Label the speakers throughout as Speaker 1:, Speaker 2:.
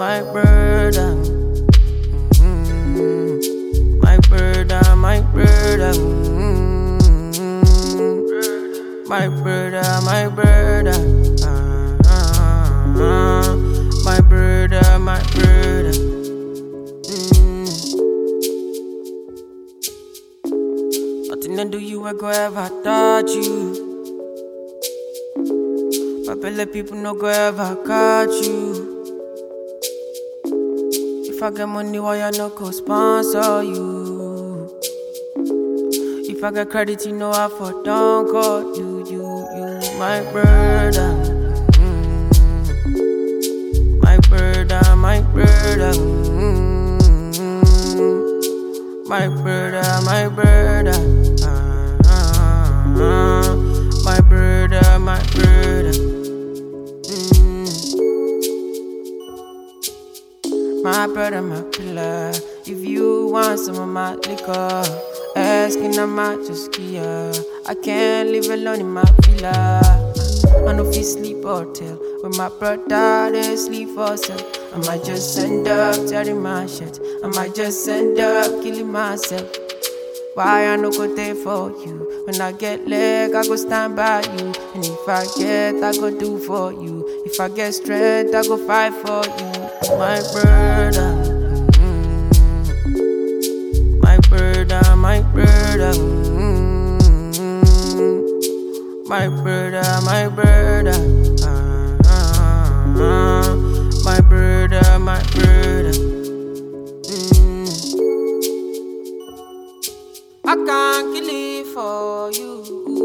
Speaker 1: my brother. My brother, my brother. My brother, my brother. My brother, my brother. Nothing to do you, I go ever touch you. My belly people no go ever catch you. If I get money, why I no go sponsor you? If I get credit, you know I for don't call you, my brother. My brother, my brother. My brother, my brother. My brother, my brother. My brother, my pillar. If you want some of my liquor, asking I might just give. I can't live alone in my villa. I know if you sleep or tell. When my brother, they sleep for sale. I might just end up tearing my shit. I might just end up killing myself. Why I no go there for you? When I get leg, I go stand by you. And if I get, I go do for you. If I get strength, I go fight for you. My brother. My brother, my brother. My brother, my brother. My brother, my brother. I can't kill it for you.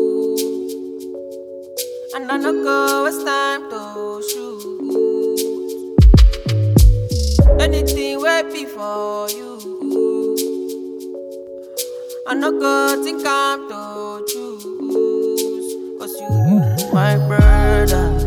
Speaker 1: And I know go, it's time to shoot. Anything will be for you. I know go, think I'm to choose. Cause you, my brother.